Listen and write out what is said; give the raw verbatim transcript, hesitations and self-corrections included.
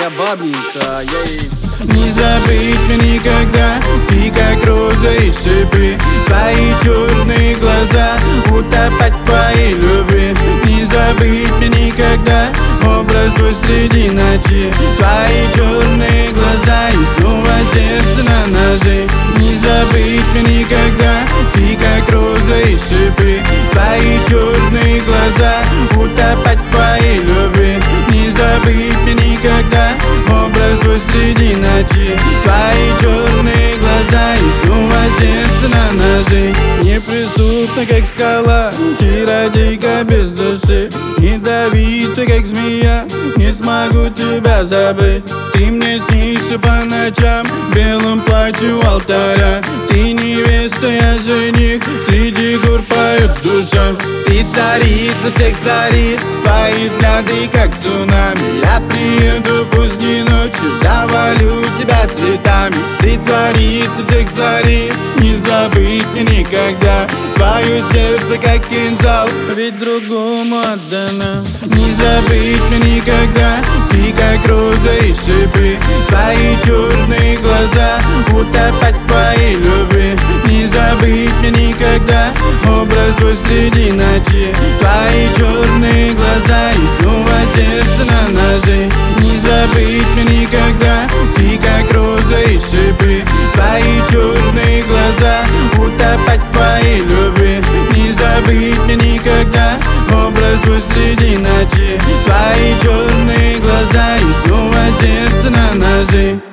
я бабненькая, ей. Не забыть мне никогда, ты как роза и шипы. Твои черные глаза, утопать в твоей любви. Не забыть мне никогда, образ твой среди ночи. Твои черные глаза и снова сердце на ножи. Не забыть мне никогда, ты как роза и шипы. Твои черные глаза, утопать в твоей любви. Не забыть мне никогда, образ твой среди ночи. Твои черные глаза и снова сердце на ножи. Неприступна, как скала, чародейка без души. Ядовита, как змея, не смогу тебя забыть. Ты мне снишься по ночам в белом платье у алтаря. Ты невеста, я жених, среди гор поет душа. Ты царица всех цариц, твои взгляды как цунами. Я приеду поздней ночью, завалю тебя цветами. Ты царица всех цариц, не забыть мне никогда. Твое сердце как кинжал, ведь другому отдано. Не забыть мне никогда, ты как роза и шипы. Твои черные глаза, утопать в твоей любви. Не забыть мне никогда, образ твой среди ночи. Твои черные глаза и снова сердце на ножи. Не забыть мне никогда, ты как роза и шипы. Твои черные глаза, утопать в твоей любви. Не забыть мне никогда, образ твой среди ночи. Твои черные глаза и снова сердце на ножи.